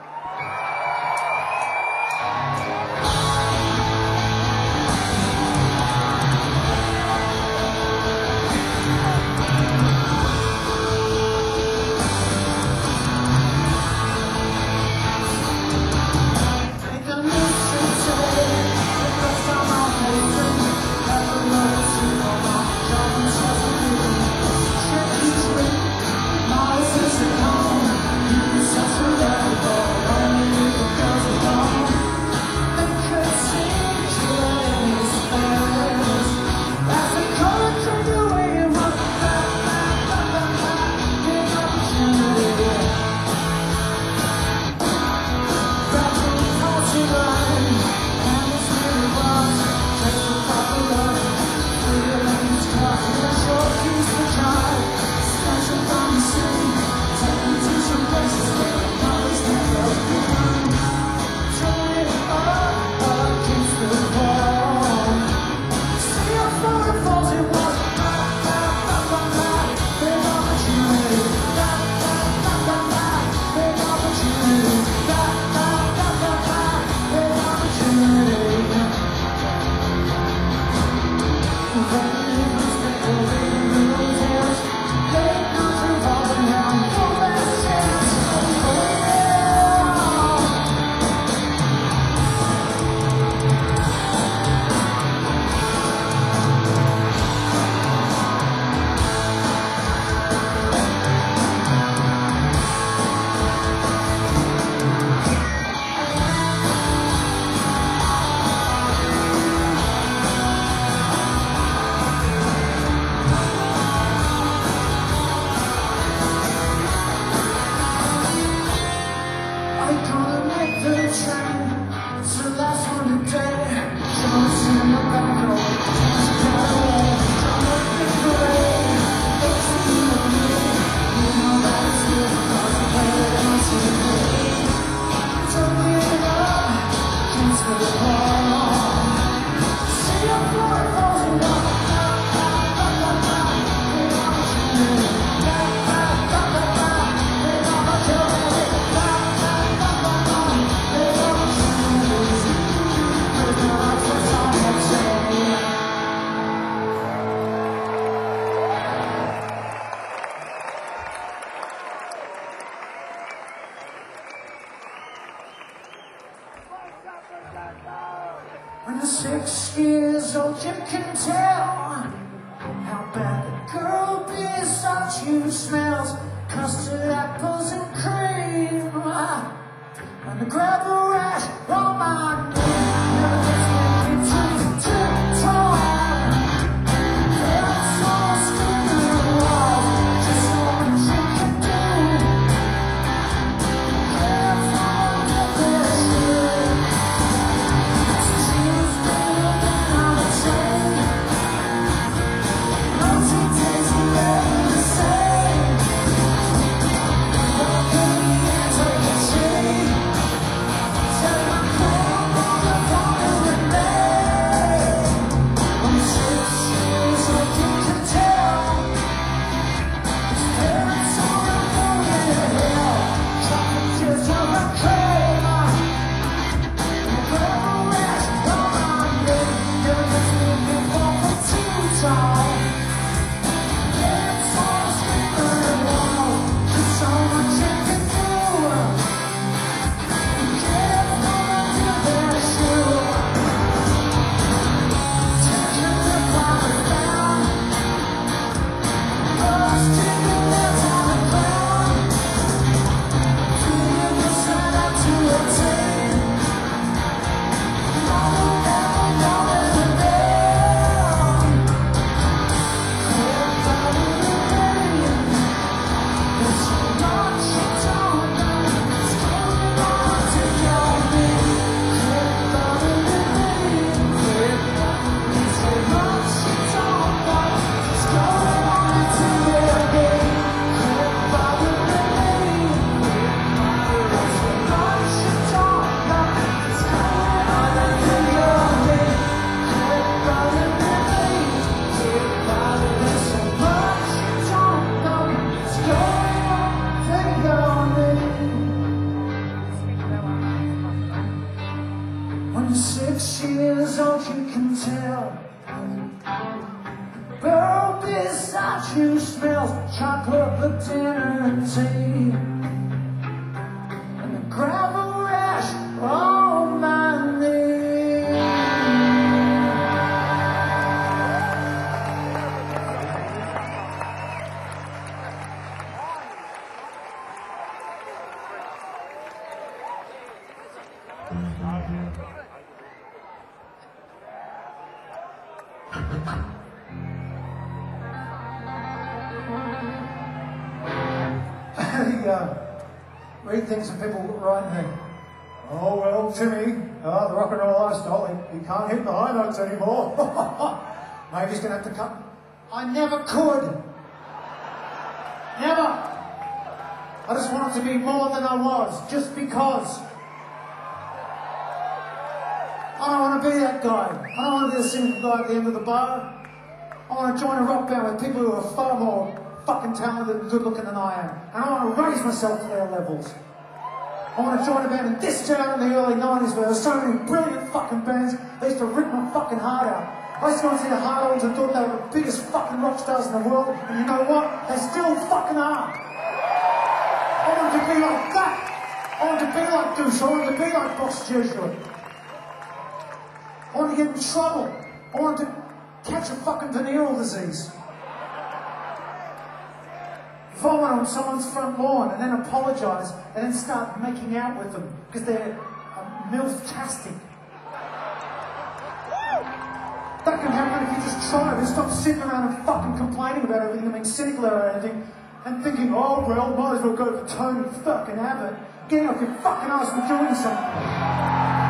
When you're six years old, you can tell how bad the girl beside you smells. Custard apples and cream, and the gravel rash on my knee. Never gets me to tiptoe. There are so screaming walls, just so much you can do. Careful with this shit. She's building on a chain. No two days are the same. eternity, and the gravel rash on my knee. I uh, read things and people write and think, oh well, Timmy, uh, the rock and roll lifestyle, he, he can't hit the high notes anymore. Maybe he's going to have to cut. I never could. Never. I just wanted to be more than I was, just because. I don't want to be that guy. I don't want to be the cynical guy at the end of the bar. I want to join a rock band with people who are far more fucking talented and good looking than I am. And I want to raise myself to their levels. I want to join a band in this town in the early nineties where there were so many brilliant fucking bands. They used to rip my fucking heart out. I used to go and see the Hardons and thought they were the biggest fucking rock stars in the world. And you know what? They still fucking are. I wanted to be like that. I wanted to be like Deuce. I wanted to be like Boss Jesuit. I wanted to get in trouble. I wanted to catch a fucking venereal disease. Vomit on someone's front lawn and then apologise and then start making out with them because they're uh, milf-tastic. That can happen if you just try to stop sitting around and fucking complaining about everything and being cynical about everything and thinking, oh well, might as well go for Tony fucking Abbott. Getting off your fucking ass for doing something.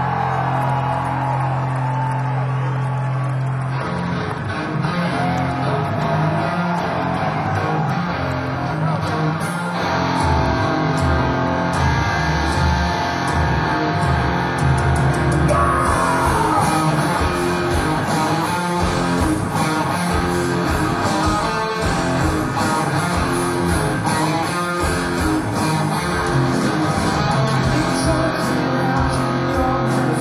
Thank you.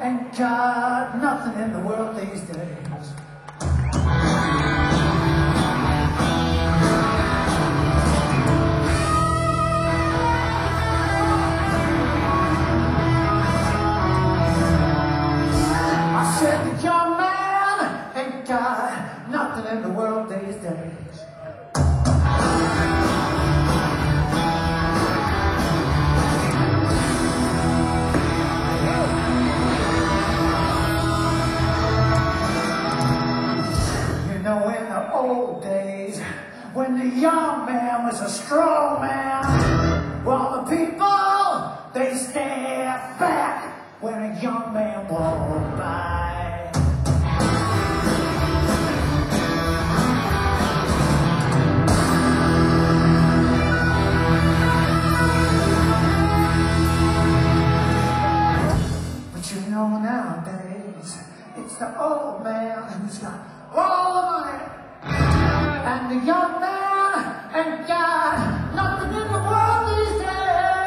ain't got nothing in the world these days. I said the young man ain't got nothing in the world these days. Old days, when the young man was a strong man, while the people, they stare back when a young man walked by. But you know nowadays, it's the old man who's got all the money. And the young man ain't got nothing in the world these days.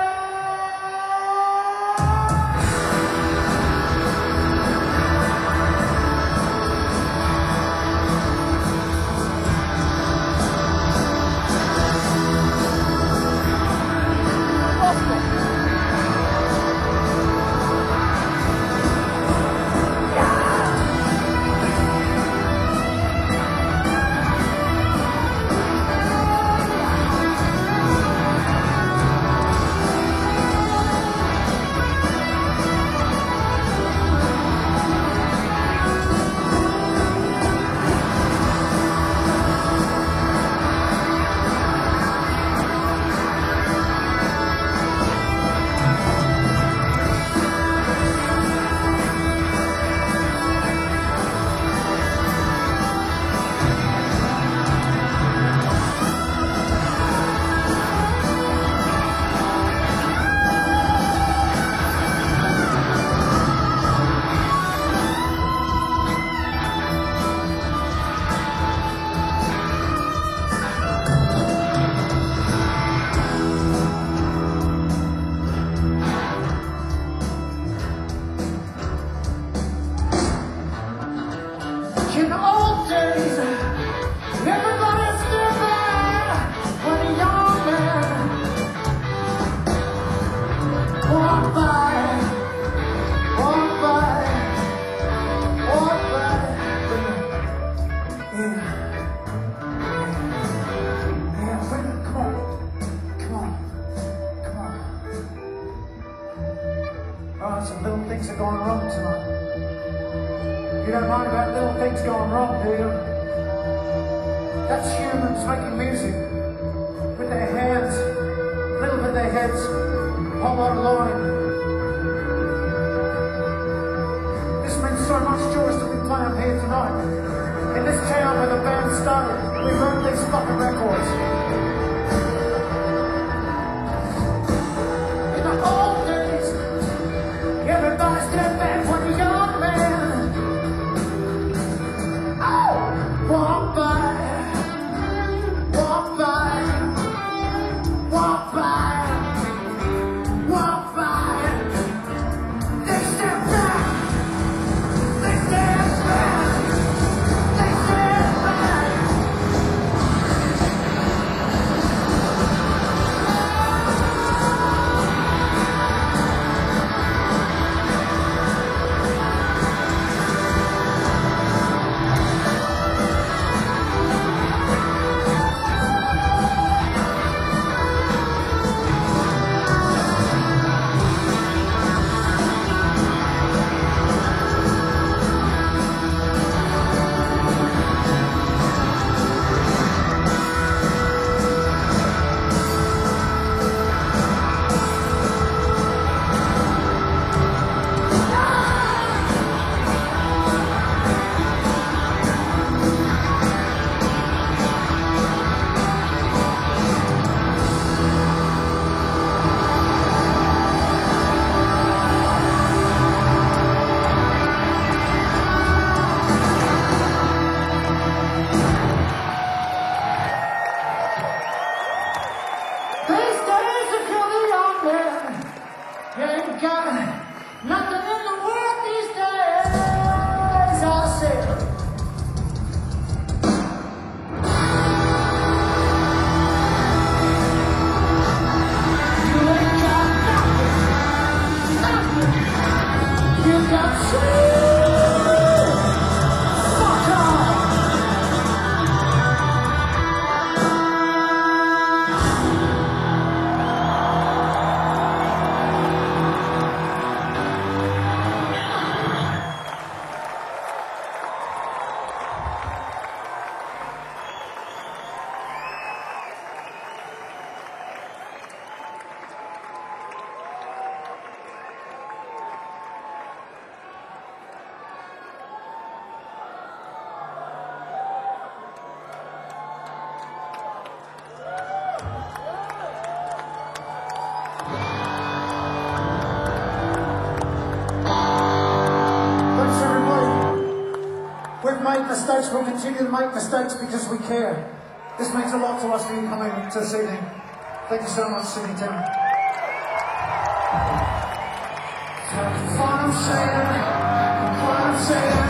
In the old days, everybody stood there when a young man walked by, walked by, walked by. Yeah, yeah, bring, come on, come on, come on. Oh, some little things are going wrong tonight. You don't mind about little things going wrong, do you? That's humans making music with their hands, little bit of their heads, whole lot of line. This means so much to us that we play up here tonight. In this town where the band started, we wrote these fucking records. In the old days, everybody stood back when a young man walk by, walk by, walk by, walk by. They step back, they step back, they step back. We've made mistakes, we'll continue to make mistakes because we care. This means a lot to us for you coming to this evening. Thank you so much, Sydney Town. What I'm saying, what I'm saying.